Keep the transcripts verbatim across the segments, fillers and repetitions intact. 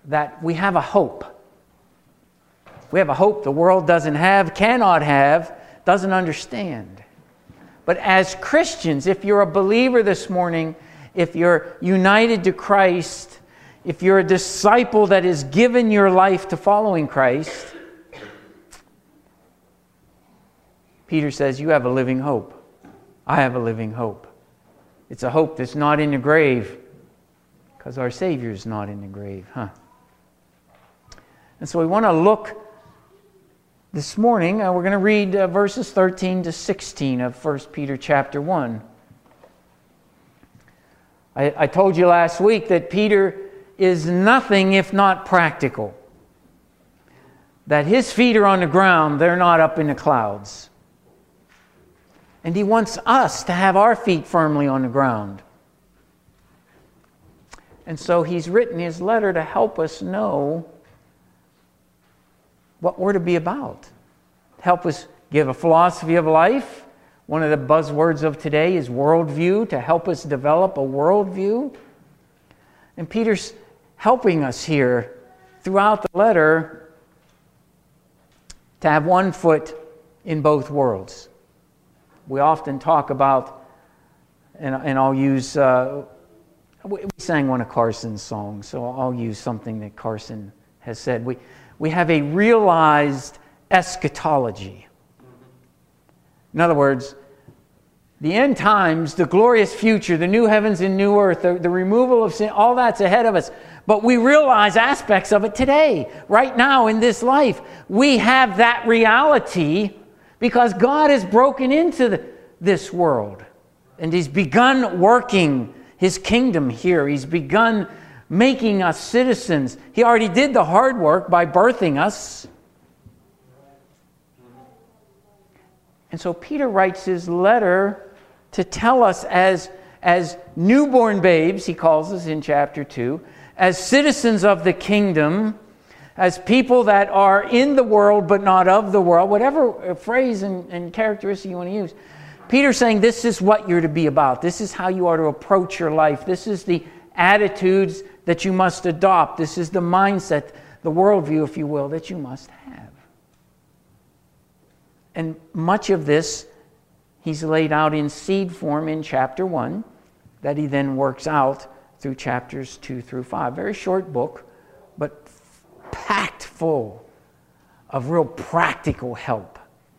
that we have a hope. We have a hope the world doesn't have, cannot have, doesn't understand. But as Christians, if you're a believer this morning, if you're united to Christ, if you're a disciple that has given your life to following Christ, Peter says, you have a living hope. I have a living hope. It's a hope that's not in the grave, because our Savior is not in the grave, huh? And so we want to look this morning, uh, we're going to read uh, verses thirteen to sixteen of First Peter chapter one. I, I told you last week that Peter is nothing if not practical. That his feet are on the ground, they're not up in the clouds. And he wants us to have our feet firmly on the ground. And so he's written his letter to help us know what we're to be about. Help us give a philosophy of life. One of the buzzwords of today is worldview, to help us develop a worldview. And Peter's helping us here throughout the letter to have one foot in both worlds. We often talk about, and, and I'll use, uh, we sang one of Carson's songs, so I'll use something that Carson has said. We, we have a realized eschatology. In other words, the end times, the glorious future, the new heavens and new earth, the, the removal of sin, all that's ahead of us. But we realize aspects of it today, right now in this life. We have that reality because God has broken into the, this world. And He's begun working His kingdom here. He's begun making us citizens. He already did the hard work by birthing us. And so Peter writes his letter to tell us as, as newborn babes, he calls us in chapter two, as citizens of the kingdom, as people that are in the world but not of the world, whatever phrase and, and characteristic you want to use. Peter's saying this is what you're to be about. This is how you are to approach your life. This is the attitudes that you must adopt. This is the mindset, the worldview, if you will, that you must have. And much of this he's laid out in seed form in chapter one, that he then works out through chapters two through five. Very short book, but packed full of real practical help.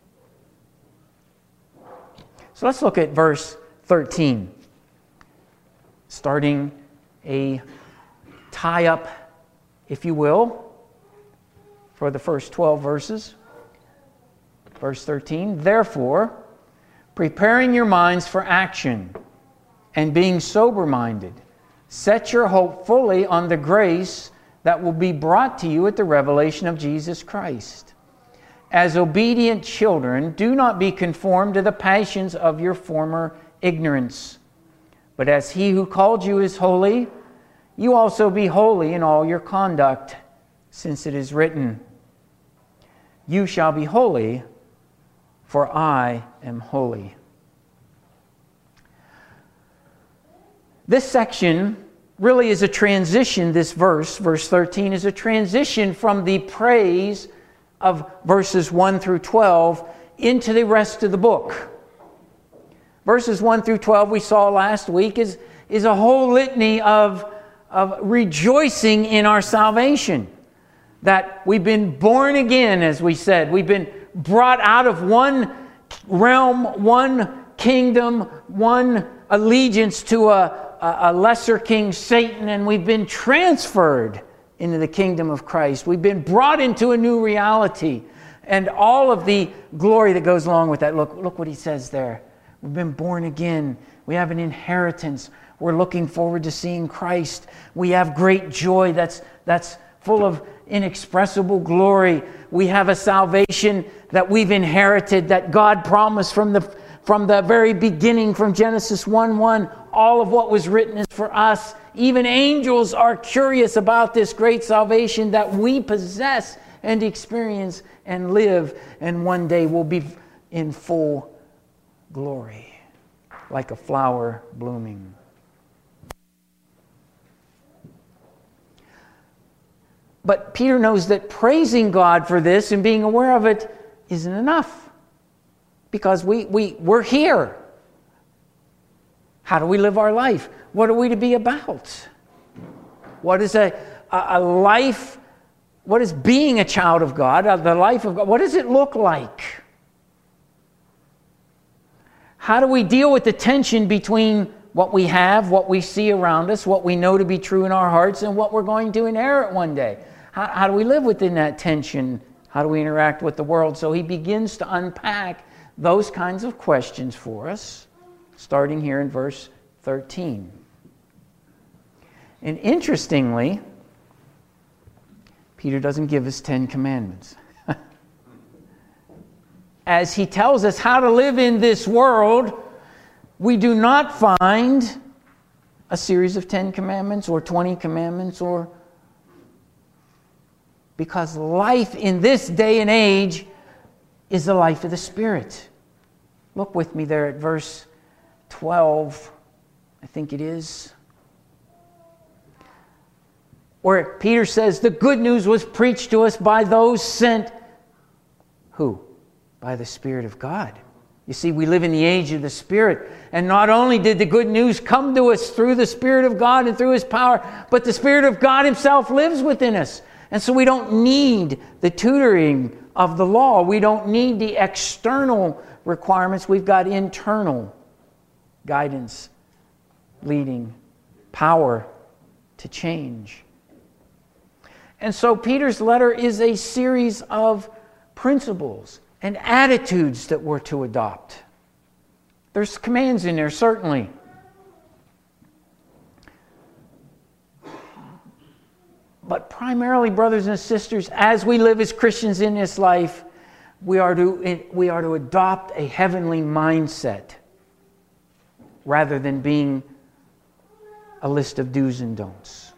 So let's look at verse thirteen. Starting a tie-up, if you will, for the first twelve verses. Verse thirteen, therefore, preparing your minds for action and being sober-minded, set your hope fully on the grace that will be brought to you at the revelation of Jesus Christ. As obedient children, do not be conformed to the passions of your former ignorance. But as He who called you is holy, you also be holy in all your conduct, since it is written, you shall be holy, for I am holy. This section really is a transition, this verse, verse thirteen, is a transition from the praise of verses one through twelve into the rest of the book. Verses one through twelve we saw last week is, is a whole litany of, of rejoicing in our salvation. That we've been born again, as we said. We've been brought out of one realm, one kingdom, one allegiance to a, a lesser king, Satan, and we've been transferred into the kingdom of Christ. We've been brought into a new reality and all of the glory that goes along with that. Look, look what he says there. We've been born again. We have an inheritance. We're looking forward to seeing Christ. We have great joy that's, that's full of inexpressible glory. We have a salvation that we've inherited, that God promised from the, from the very beginning, from Genesis one one. All of what was written is for us. Even angels are curious about this great salvation that we possess and experience and live, and one day we'll be in full glory, like a flower blooming. But Peter knows that praising God for this and being aware of it isn't enough. Because we, we, we're here. How do we live our life? What are we to be about? What is a, a, a life, what is being a child of God, uh, the life of God, what does it look like? How do we deal with the tension between what we have, what we see around us, what we know to be true in our hearts, and what we're going to inherit one day? How, how do we live within that tension? How do we interact with the world? So he begins to unpack those kinds of questions for us, starting here in verse thirteen. And interestingly, Peter doesn't give us Ten Commandments. As he tells us how to live in this world, we do not find a series of Ten Commandments or twenty Commandments, or because life in this day and age is the life of the Spirit. Look with me there at verse twelve, I think it is, where Peter says, the good news was preached to us by those sent, who? By the Spirit of God. You see, we live in the age of the Spirit. And not only did the good news come to us through the Spirit of God and through His power, but the Spirit of God Himself lives within us. And so we don't need the tutoring of the law. We don't need the external requirements. We've got internal guidance, leading, power to change. And so Peter's letter is a series of principles and attitudes that we're to adopt. There's commands in there, certainly. But primarily, brothers and sisters, as we live as Christians in this life, we are to, we are to adopt a heavenly mindset rather than being a list of do's and don'ts.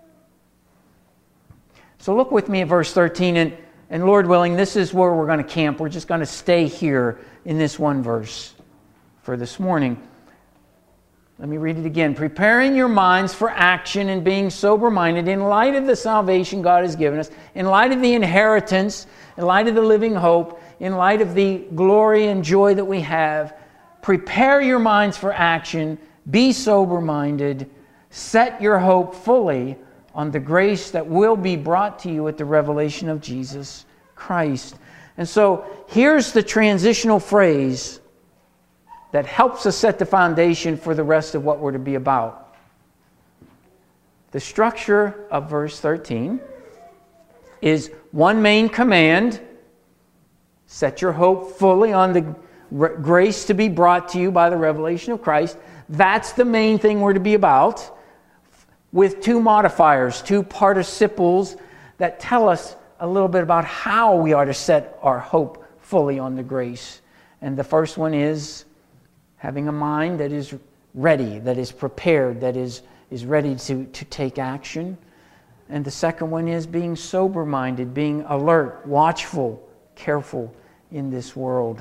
So look with me at verse thirteen, and, and Lord willing, this is where we're going to camp. We're just going to stay here in this one verse for this morning. Let me read it again. Preparing your minds for action and being sober-minded in light of the salvation God has given us, in light of the inheritance, in light of the living hope, in light of the glory and joy that we have. Prepare your minds for action. Be sober-minded. Set your hope fully on the grace that will be brought to you at the revelation of Jesus Christ. And so here's the transitional phrase that helps us set the foundation for the rest of what we're to be about. The structure of verse thirteen is one main command: set your hope fully on the grace to be brought to you by the revelation of Christ. That's the main thing we're to be about, with two modifiers, two participles that tell us a little bit about how we are to set our hope fully on the grace. And the first one is having a mind that is ready, that is prepared, that is, is ready to, to take action. And the second one is being sober-minded, being alert, watchful, careful in this world.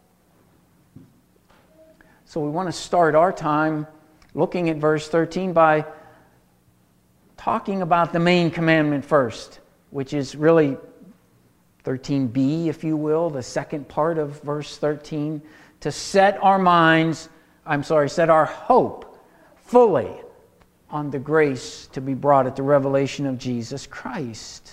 So we want to start our time looking at verse thirteen by talking about the main commandment first, which is really thirteen b, if you will, the second part of verse thirteen, to set our minds, I'm sorry, set our hope fully on the grace to be brought at the revelation of Jesus Christ.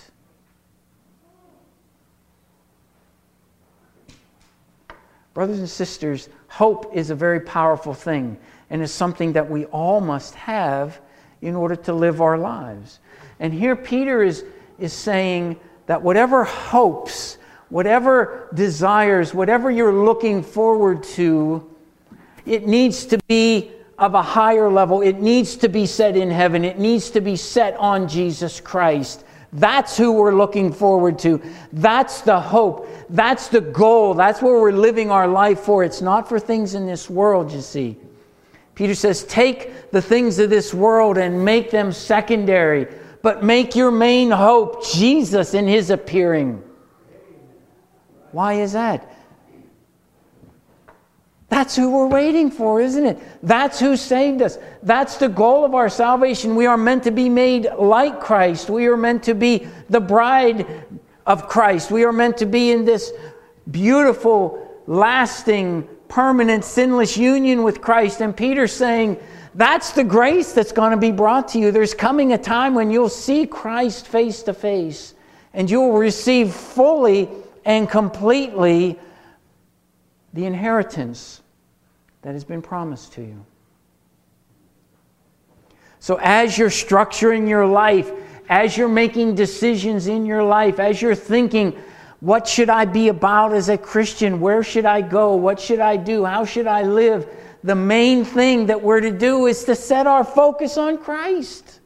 Brothers and sisters, hope is a very powerful thing and is something that we all must have in order to live our lives. And here Peter is, is saying that whatever hopes, whatever desires, whatever you're looking forward to, it needs to be of a higher level. It needs to be set in heaven. It needs to be set on Jesus Christ. That's who we're looking forward to. That's the hope. That's the goal. That's where we're living our life for. It's not for things in this world, you see. Peter says, take the things of this world and make them secondary, but make your main hope Jesus in His appearing. Why is that? That's who we're waiting for, isn't it? That's who saved us. That's the goal of our salvation. We are meant to be made like Christ. We are meant to be the bride of Christ. We are meant to be in this beautiful, lasting, permanent, sinless union with Christ. And Peter's saying, that's the grace that's going to be brought to you. There's coming a time when you'll see Christ face to face, and you'll receive fully and completely the inheritance that has been promised to you. So as you're structuring your life, as you're making decisions in your life, as you're thinking, what should I be about as a Christian? Where should I go? What should I do? How should I live? The main thing that we're to do is to set our focus on Christ.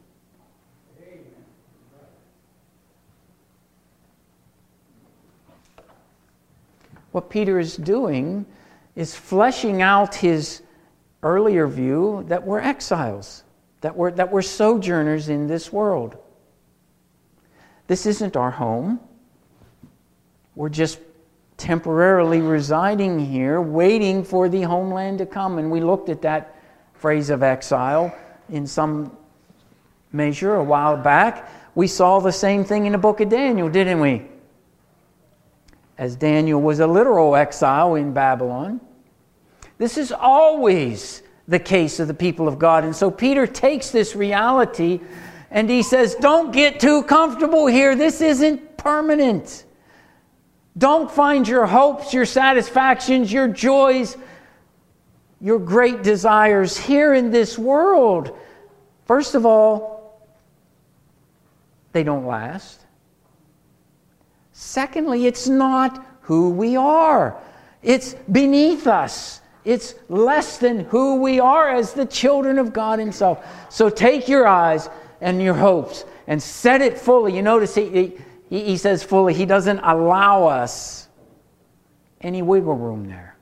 What Peter is doing is fleshing out his earlier view that we're exiles, that we're, that we're sojourners in this world. This isn't our home. We're just temporarily residing here, waiting for the homeland to come. And we looked at that phrase of exile in some measure a while back. We saw the same thing in the book of Daniel, didn't we? As Daniel was a literal exile in Babylon. This is always the case of the people of God. And so Peter takes this reality and he says, don't get too comfortable here. This isn't permanent. Don't find your hopes, your satisfactions, your joys, your great desires here in this world. First of all, they don't last. Secondly, it's not who we are. It's beneath us. It's less than who we are as the children of God Himself. So take your eyes and your hopes and set it fully. You notice he, he, he says fully. He doesn't allow us any wiggle room there.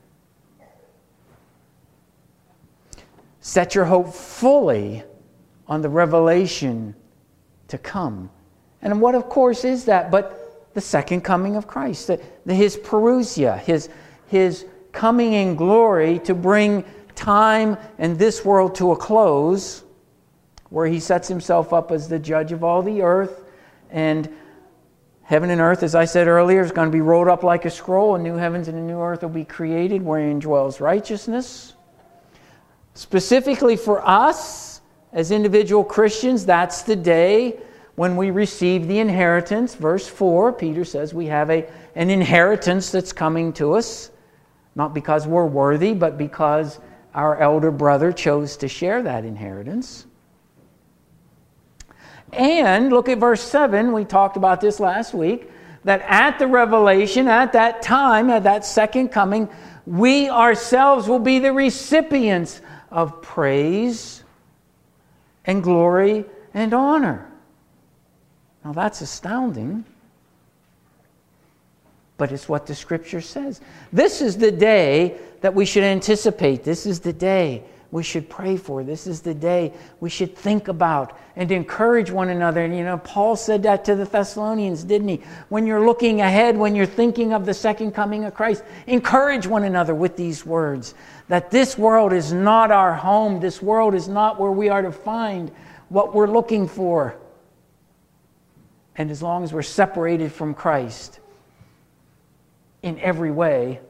Set your hope fully on the revelation to come. And what, of course, is that but the second coming of Christ, the, the, His parousia, His, His coming in glory to bring time and this world to a close, where He sets Himself up as the judge of all the earth, and heaven and earth, as I said earlier, is going to be rolled up like a scroll. A new heavens and a new earth will be created wherein dwells righteousness. Specifically for us, as individual Christians, that's the day when we receive the inheritance. Verse four, Peter says we have a, an inheritance that's coming to us, not because we're worthy, but because our elder brother chose to share that inheritance. And look at verse seven, we talked about this last week, that at the revelation, at that time, at that second coming, we ourselves will be the recipients of praise and glory and honor. Now that's astounding, but it's what the Scripture says. This is the day that we should anticipate. This is the day we should pray for. This is the day we should think about and encourage one another. And you know, Paul said that to the Thessalonians, didn't he? When you're looking ahead, when you're thinking of the second coming of Christ, encourage one another with these words, that this world is not our home. This world is not where we are to find what we're looking for. And as long as we're separated from Christ in every way,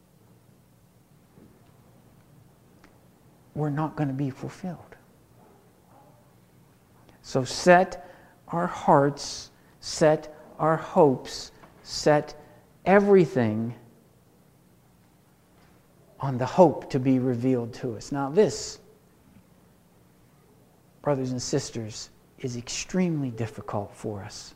we're not going to be fulfilled. So set our hearts, set our hopes, set everything on the hope to be revealed to us. Now this, brothers and sisters, is extremely difficult for us.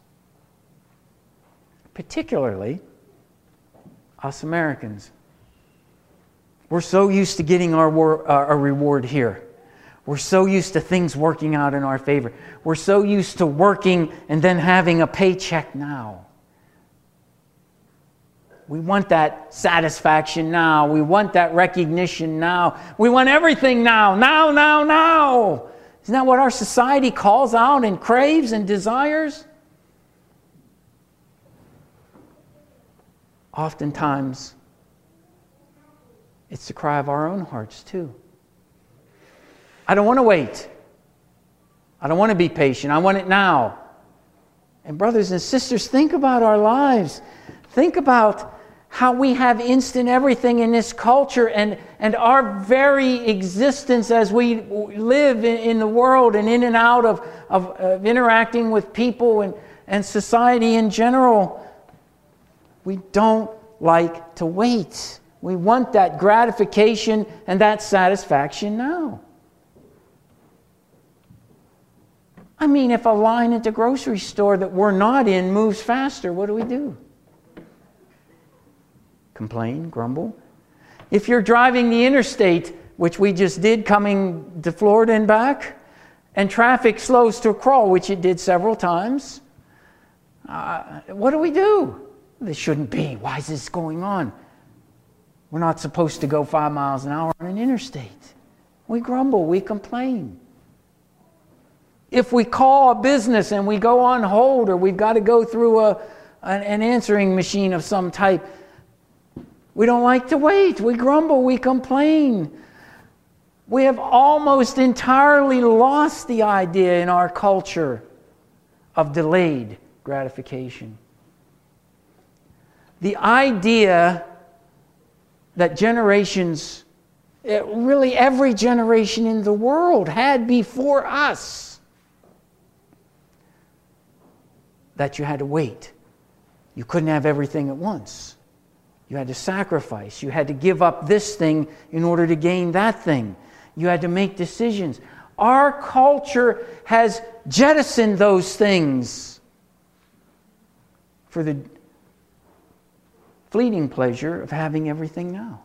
Particularly us Americans. We're so used to getting our, war, uh, our reward here. We're so used to things working out in our favor. We're so used to working and then having a paycheck now. We want that satisfaction now. We want that recognition now. We want everything now, now, now, now. Isn't that what our society calls out and craves and desires? Oftentimes, It's the cry of our own hearts too. I don't want to wait. I don't want to be patient. I want it now. And brothers and sisters, think about our lives. Think about how we have instant everything in this culture, and, and our very existence as we live in, in the world and in and out of, of, of interacting with people and, and society in general. We don't like to wait. We want that gratification and that satisfaction now. I mean, if a line at the grocery store that we're not in moves faster, what do we do? Complain, grumble. If you're driving the interstate, which we just did coming to Florida and back, and traffic slows to a crawl, which it did several times, uh, what do we do? This shouldn't be. Why is this going on? We're not supposed to go five miles an hour on an interstate. We grumble, we complain. If we call a business and we go on hold, or we've got to go through a, an, an answering machine of some type, we don't like to wait. We grumble, we complain. We have almost entirely lost the idea in our culture of delayed gratification. The idea that generations, really every generation in the world had before us, that you had to wait. You couldn't have everything at once. You had to sacrifice. You had to give up this thing in order to gain that thing. You had to make decisions. Our culture has jettisoned those things for the fleeting pleasure of having everything now.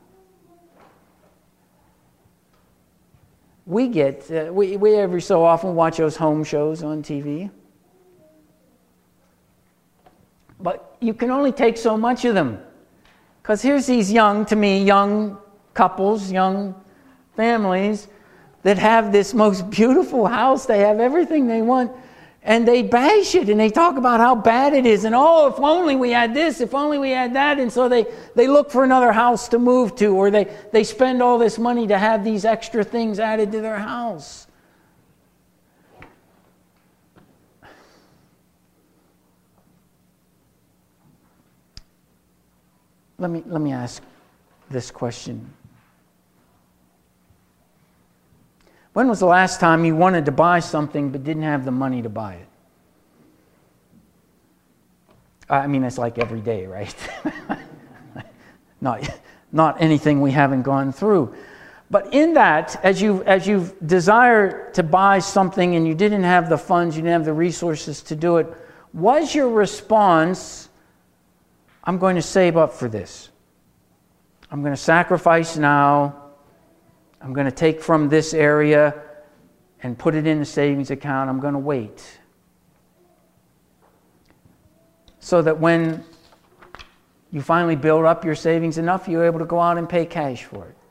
We get, uh, we, we every so often watch those home shows on T V. But you can only take so much of them. Because here's these young, to me, young couples, young families that have this most beautiful house. They have everything they want. And they bash it, and they talk about how bad it is. And, oh, if only we had this, if only we had that. And so they, they look for another house to move to, or they, they spend all this money to have these extra things added to their house. Let me, let me ask this question. When was the last time you wanted to buy something but didn't have the money to buy it? I mean, it's like every day, right? not, not anything we haven't gone through. But in that, as you as you desire to buy something and you didn't have the funds, you didn't have the resources to do it, was your response, I'm going to save up for this. I'm going to sacrifice now. I'm going to take from this area and put it in the savings account. I'm going to wait. So that when you finally build up your savings enough, you're able to go out and pay cash for it.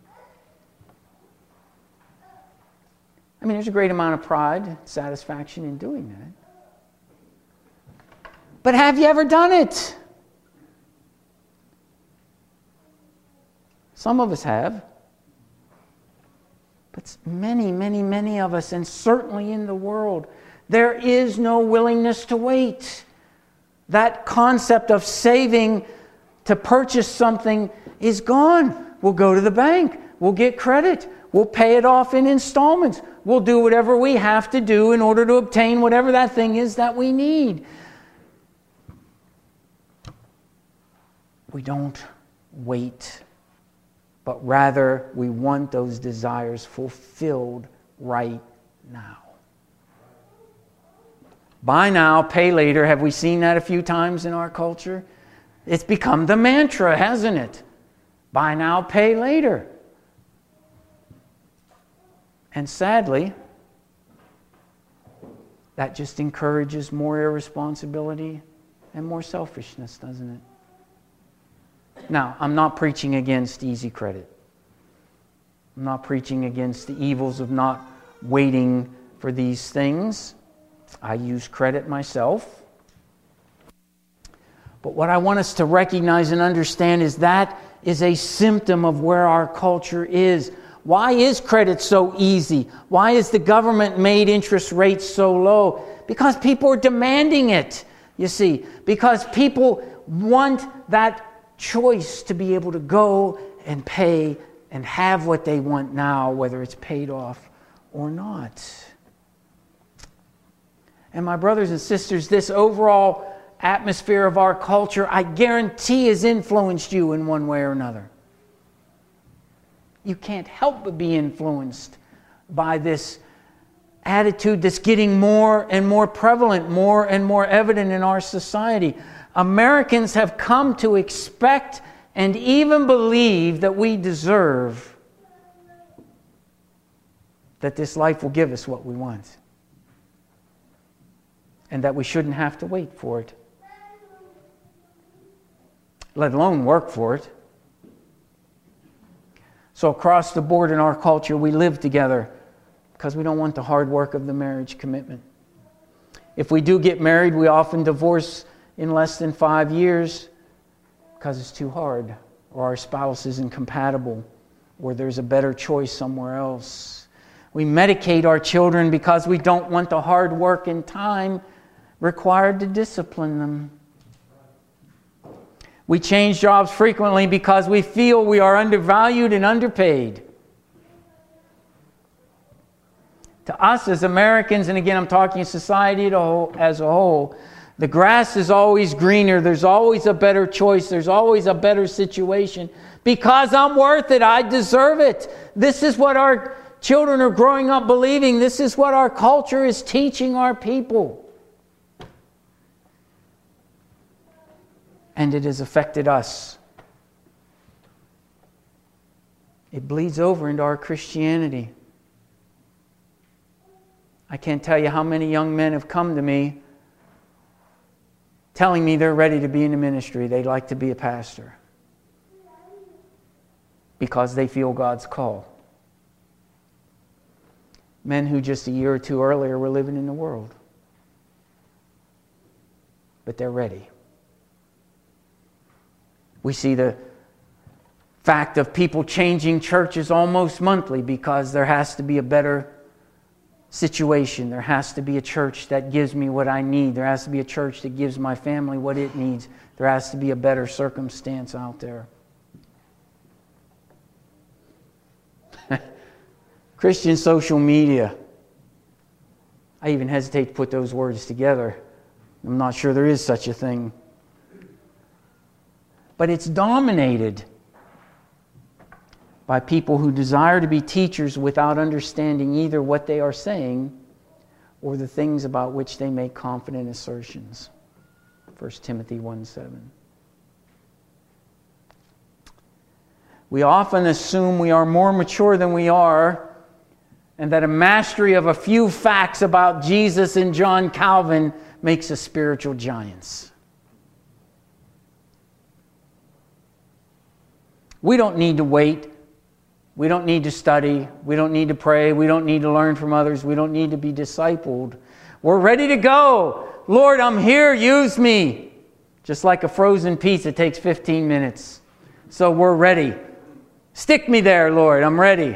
I mean, there's a great amount of pride, satisfaction in doing that. But have you ever done it? Some of us have. But many, many, many of us, and certainly in the world, there is no willingness to wait. That concept of saving to purchase something is gone. We'll go to the bank. We'll get credit. We'll pay it off in installments. We'll do whatever we have to do in order to obtain whatever that thing is that we need. We don't wait, but rather we want those desires fulfilled right now. Buy now, pay later. Have we seen that a few times in our culture? It's become the mantra, hasn't it? Buy now, pay later. And sadly, that just encourages more irresponsibility and more selfishness, doesn't it? Now, I'm not preaching against easy credit. I'm not preaching against the evils of not waiting for these things. I use credit myself. But what I want us to recognize and understand is that is a symptom of where our culture is. Why is credit so easy? Why is the government made interest rates so low? Because people are demanding it, you see. Because people want that choice to be able to go and pay and have what they want now, whether it's paid off or not. And my brothers and sisters, this overall atmosphere of our culture, I guarantee, has influenced you in one way or another. You can't help but be influenced by this attitude that's getting more and more prevalent, more and more evident in our society. Americans have come to expect and even believe that we deserve, that this life will give us what we want, and that we shouldn't have to wait for it, let alone work for it. So across the board in our culture, we live together because we don't want the hard work of the marriage commitment. If we do get married, we often divorce in less than five years because it's too hard, or our spouse is incompatible, or there's a better choice somewhere else. We medicate our children because we don't want the hard work and time required to discipline them. We change jobs frequently because we feel we are undervalued and underpaid. To us as Americans, and again I'm talking society as a whole, the grass is always greener. There's always a better choice. There's always a better situation. Because I'm worth it. I deserve it. This is what our children are growing up believing. This is what our culture is teaching our people. And it has affected us. It bleeds over into our Christianity. I can't tell you how many young men have come to me telling me they're ready to be in the ministry. They'd like to be a pastor because they feel God's call. Men who just a year or two earlier were living in the world. But they're ready. We see the fact of people changing churches almost monthly because there has to be a better situation. There has to be a church that gives me what I need. There has to be a church that gives my family what it needs. There has to be a better circumstance out there. Christian social media. I even hesitate to put those words together. I'm not sure there is such a thing. But it's dominated by people who desire to be teachers without understanding either what they are saying or the things about which they make confident assertions. First Timothy one seven. We often assume we are more mature than we are, and that a mastery of a few facts about Jesus and John Calvin makes us spiritual giants. We don't need to wait. We don't need to study. We don't need to pray. We don't need to learn from others. We don't need to be discipled. We're ready to go. Lord, I'm here. Use me. Just like a frozen pizza takes fifteen minutes. So we're ready. Stick me there, Lord. I'm ready.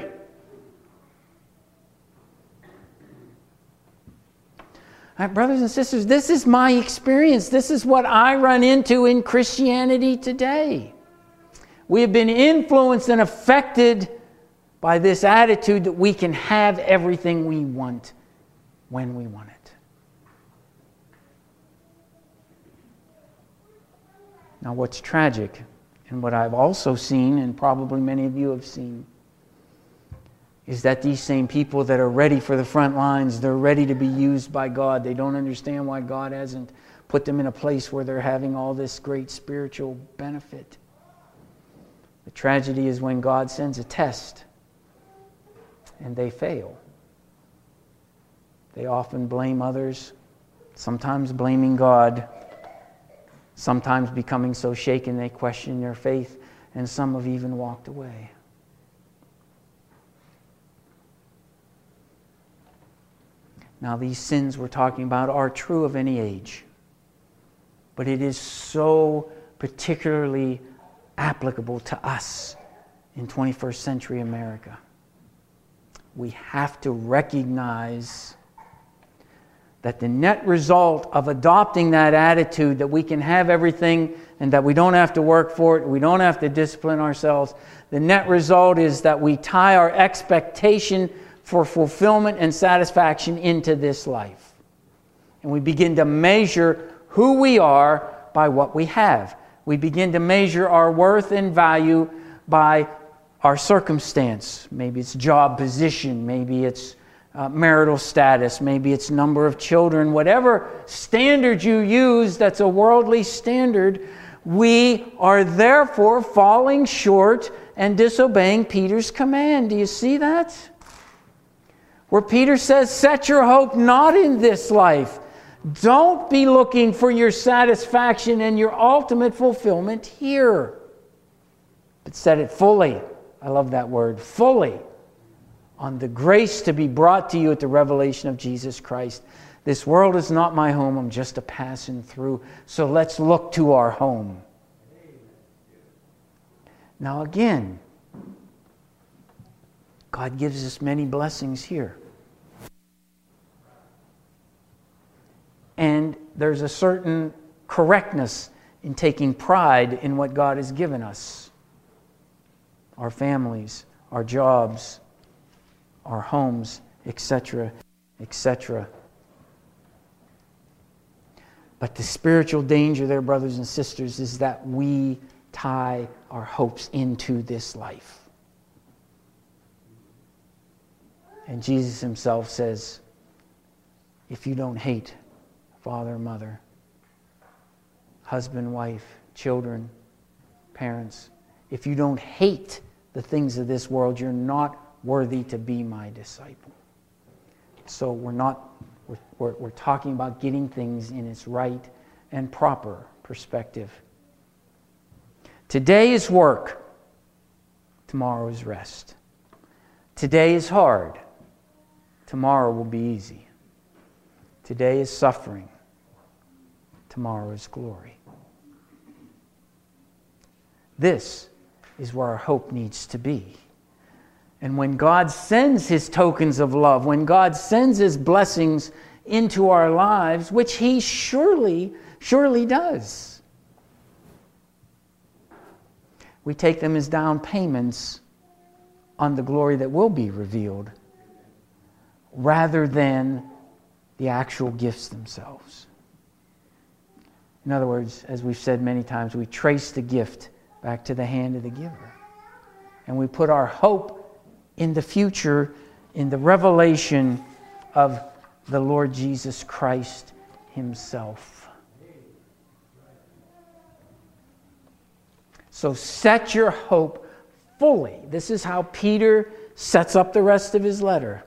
All right, brothers and sisters, this is my experience. This is what I run into in Christianity today. We have been influenced and affected by this attitude that we can have everything we want when we want it. Now, what's tragic, and what I've also seen, and probably many of you have seen, is that these same people that are ready for the front lines, they're ready to be used by God. They don't understand why God hasn't put them in a place where they're having all this great spiritual benefit. The tragedy is when God sends a test and they fail. They often blame others, sometimes blaming God, sometimes becoming so shaken they question their faith, and some have even walked away. Now, these sins we're talking about are true of any age, but it is so particularly applicable to us in twenty-first century America. We have to recognize that the net result of adopting that attitude that we can have everything and that we don't have to work for it, we don't have to discipline ourselves, the net result is that we tie our expectation for fulfillment and satisfaction into this life. And we begin to measure who we are by what we have. We begin to measure our worth and value by our circumstance. Maybe it's job position, maybe it's uh, marital status, maybe it's number of children, whatever standard you use that's a worldly standard, we are therefore falling short and disobeying Peter's command. Do you see that? Where Peter says, set your hope not in this life. Don't be looking for your satisfaction and your ultimate fulfillment here. But set it fully. I love that word, fully, on the grace to be brought to you at the revelation of Jesus Christ. This world is not my home. I'm just a passing through. So let's look to our home. Now again, God gives us many blessings here. And there's a certain correctness in taking pride in what God has given us. Our families, our jobs, our homes, et cetera, et cetera. But the spiritual danger there, brothers and sisters, is that we tie our hopes into this life. And Jesus himself says, if you don't hate father, mother, husband, wife, children, parents, if you don't hate the things of this world, you're not worthy to be my disciple. So we're not, we're, we're, we're talking about getting things in its right and proper perspective. Today is work. Tomorrow is rest. Today is hard. Tomorrow will be easy. Today is suffering. Tomorrow is glory. This is where our hope needs to be. And when God sends His tokens of love, when God sends His blessings into our lives, which He surely, surely does, we take them as down payments on the glory that will be revealed, rather than the actual gifts themselves. In other words, as we've said many times, we trace the gift back to the hand of the giver. And we put our hope in the future, in the revelation of the Lord Jesus Christ Himself. So set your hope fully. This is how Peter sets up the rest of his letter.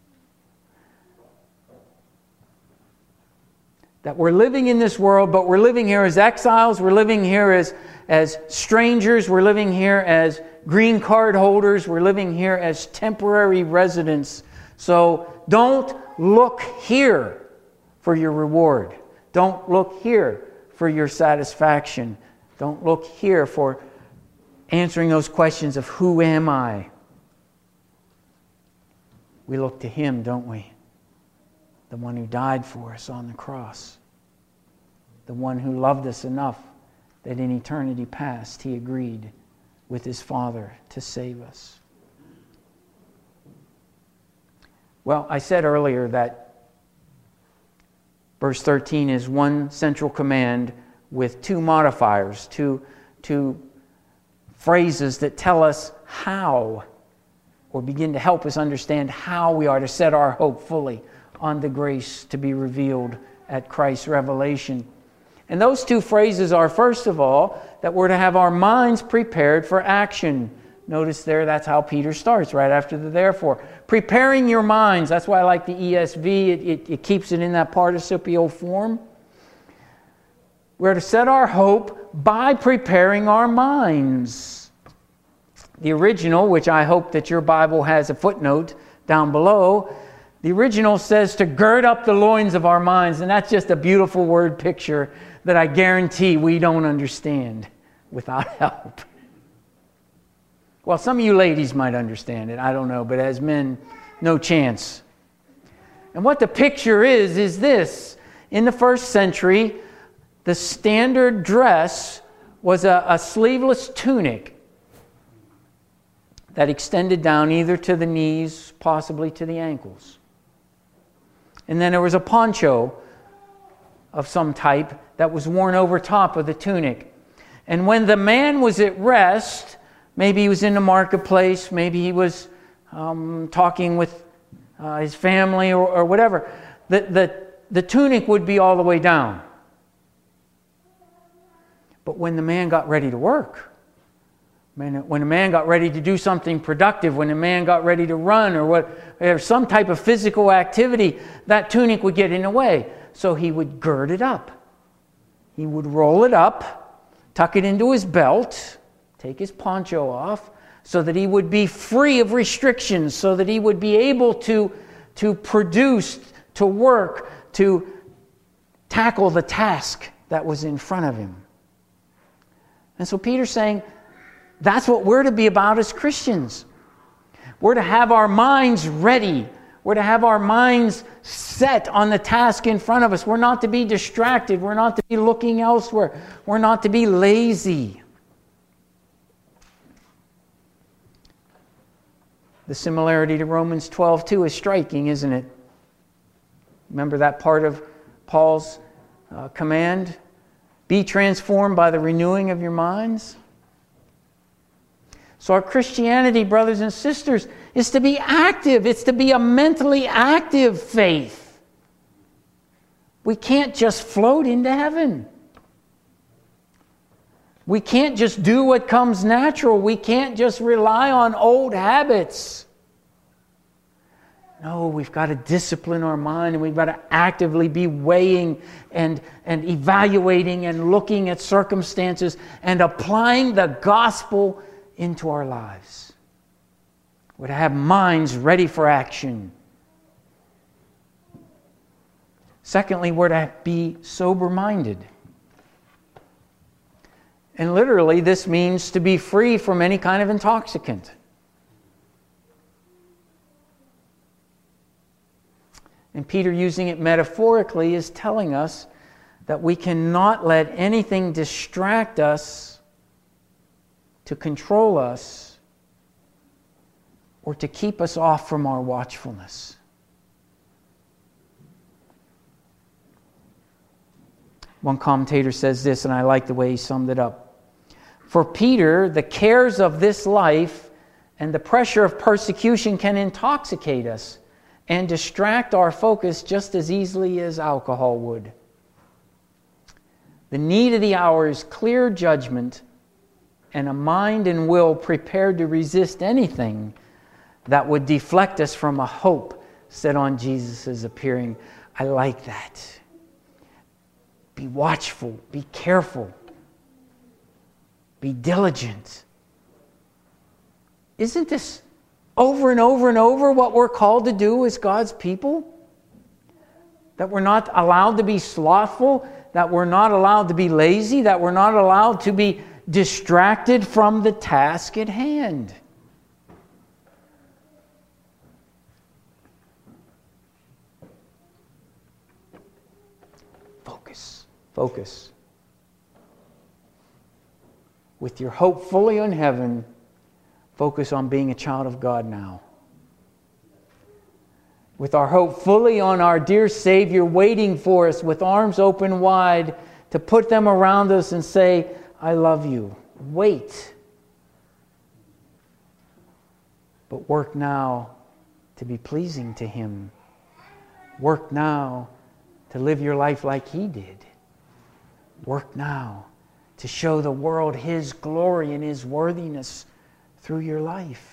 That we're living in this world, but we're living here as exiles, we're living here as, as strangers, we're living here as green card holders, we're living here as temporary residents. So don't look here for your reward. Don't look here for your satisfaction. Don't look here for answering those questions of who am I? We look to Him, don't we? The one who died for us on the cross. The one who loved us enough that in eternity past He agreed with His Father to save us. Well, I said earlier that verse thirteen is one central command with two modifiers, two, two phrases that tell us how, or begin to help us understand how we are to set our hope fully on the grace to be revealed at Christ's revelation. And those two phrases are, first of all, that we're to have our minds prepared for action. Notice there, that's how Peter starts, right after the therefore. Preparing your minds. That's why I like the E S V. It, it, it keeps it in that participial form. We're to set our hope by preparing our minds. The original, which I hope that your Bible has a footnote down below, the original says to gird up the loins of our minds, and that's just a beautiful word picture that I guarantee we don't understand without help. Well, some of you ladies might understand it. I don't know. But as men, no chance. And what the picture is, is this. In the first century, the standard dress was a, a sleeveless tunic that extended down either to the knees, possibly to the ankles. And then there was a poncho of some type that was worn over top of the tunic. And when the man was at rest, maybe he was in the marketplace, maybe he was um, talking with uh, his family or, or whatever, the, the, the tunic would be all the way down. But when the man got ready to work, when a man got ready to do something productive, when a man got ready to run or what, or some type of physical activity, that tunic would get in the way. So he would gird it up. He would roll it up, tuck it into his belt, take his poncho off, so that he would be free of restrictions, so that he would be able to, to produce, to work, to tackle the task that was in front of him. And so Peter's saying, that's what we're to be about as Christians. We're to have our minds ready. We're to have our minds set on the task in front of us. We're not to be distracted. We're not to be looking elsewhere. We're not to be lazy. The similarity to Romans twelve two is striking, isn't it? Remember that part of Paul's uh, command? Be transformed by the renewing of your minds. So our Christianity, brothers and sisters, is to be active. It's to be a mentally active faith. We can't just float into heaven. We can't just do what comes natural. We can't just rely on old habits. No, we've got to discipline our mind, and we've got to actively be weighing and, and evaluating and looking at circumstances and applying the gospel into our lives. We're to have minds ready for action. Secondly, we're to be sober-minded. And literally, this means to be free from any kind of intoxicant. And Peter, using it metaphorically, is telling us that we cannot let anything distract us, to control us, or to keep us off from our watchfulness. One commentator says this, and I like the way he summed it up. For Peter, the cares of this life and the pressure of persecution can intoxicate us and distract our focus just as easily as alcohol would. The need of the hour is clear judgment and a mind and will prepared to resist anything that would deflect us from a hope set on Jesus' appearing. I like that. Be watchful, be careful, be diligent. Isn't this over and over and over what we're called to do as God's people? That we're not allowed to be slothful, that we're not allowed to be lazy, that we're not allowed to be distracted from the task at hand. Focus. Focus. With your hope fully on heaven, focus on being a child of God now. With our hope fully on our dear Savior waiting for us with arms open wide to put them around us and say, I love you. Wait. But work now to be pleasing to Him. Work now to live your life like He did. Work now to show the world His glory and His worthiness through your life.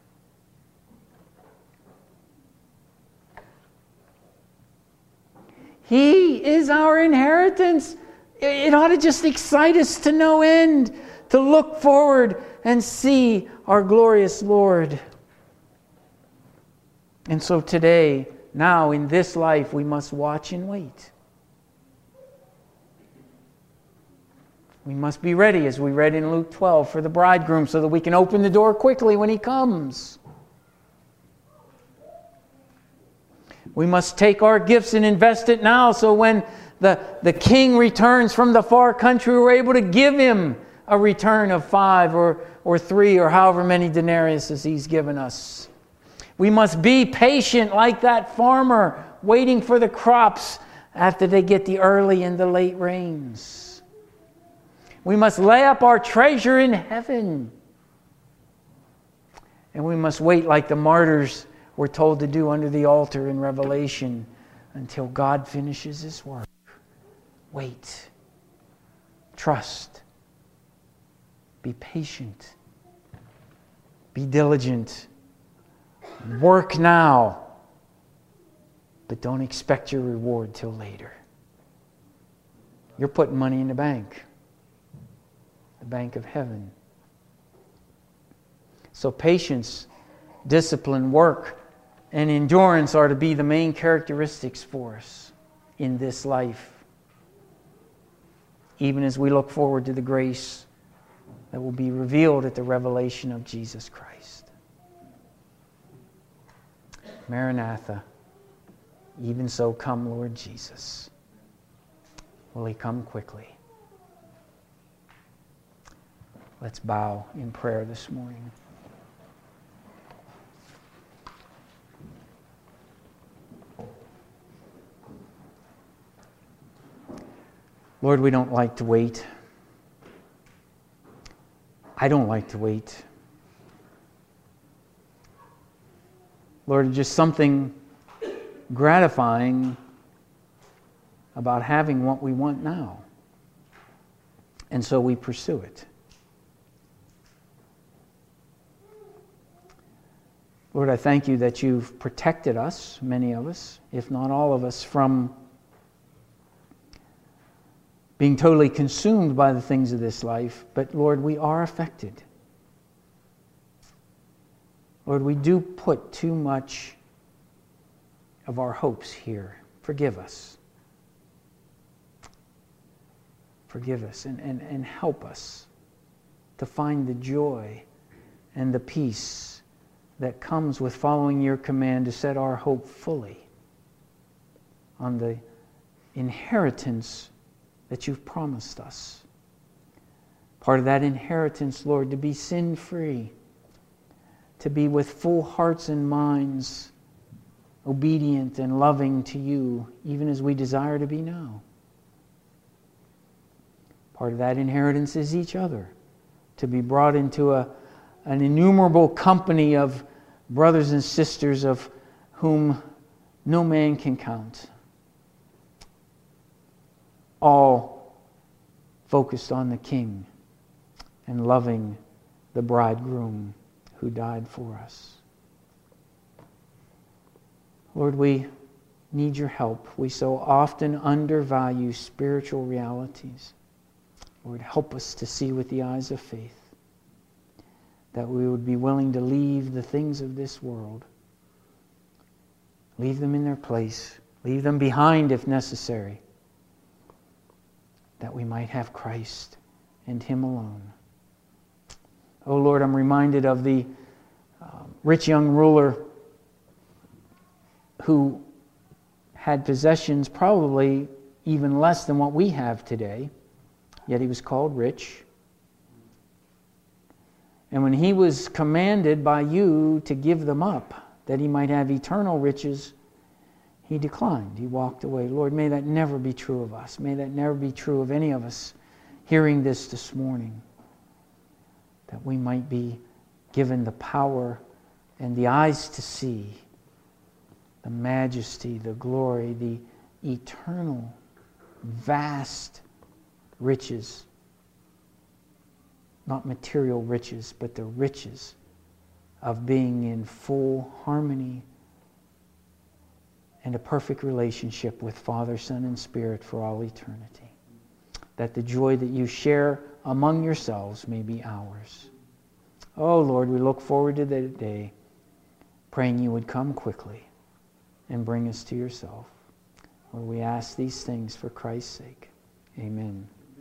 He is our inheritance. It ought to just excite us to no end, to look forward and see our glorious Lord. And so today, now in this life, we must watch and wait. We must be ready, as we read in Luke twelve, for the bridegroom so that we can open the door quickly when he comes. We must take our gifts and invest it now so when the, the king returns from the far country, we're able to give him a return of five or, or three or however many denarius as he's given us. We must be patient like that farmer waiting for the crops after they get the early and the late rains. We must lay up our treasure in heaven. And we must wait like the martyrs were told to do under the altar in Revelation until God finishes His work. Wait. Trust. Be patient. Be diligent. Work now. But don't expect your reward till later. You're putting money in the bank. The bank of heaven. So patience, discipline, work, and endurance are to be the main characteristics for us in this life. Even as we look forward to the grace that will be revealed at the revelation of Jesus Christ. Maranatha, even so come, Lord Jesus. Will He come quickly? Let's bow in prayer this morning. Lord, we don't like to wait. I don't like to wait. Lord, just something gratifying about having what we want now. And so we pursue it. Lord, I thank You that You've protected us, many of us, if not all of us, from being totally consumed by the things of this life. But Lord, we are affected. Lord, we do put too much of our hopes here. Forgive us. Forgive us and, and, and help us to find the joy and the peace that comes with following Your command to set our hope fully on the inheritance that You've promised us. Part of that inheritance, Lord, to be sin-free, to be with full hearts and minds, obedient and loving to You, even as we desire to be now. Part of that inheritance is each other, to be brought into a, an innumerable company of brothers and sisters of whom no man can count. All focused on the King and loving the bridegroom who died for us. Lord, we need Your help. We so often undervalue spiritual realities. Lord, help us to see with the eyes of faith, that we would be willing to leave the things of this world, leave them in their place, leave them behind if necessary, that we might have Christ and Him alone. Oh Lord, I'm reminded of the uh, rich young ruler who had possessions probably even less than what we have today, yet he was called rich. And when he was commanded by You to give them up, that he might have eternal riches, he declined. He walked away. Lord, may that never be true of us. May that never be true of any of us hearing this this morning. That we might be given the power and the eyes to see the majesty, the glory, the eternal, vast riches. Not material riches, but the riches of being in full harmony and a perfect relationship with Father, Son, and Spirit for all eternity. That the joy that You share among yourselves may be ours. Oh Lord, we look forward to that day, praying You would come quickly and bring us to Yourself. Lord, we ask these things for Christ's sake. Amen.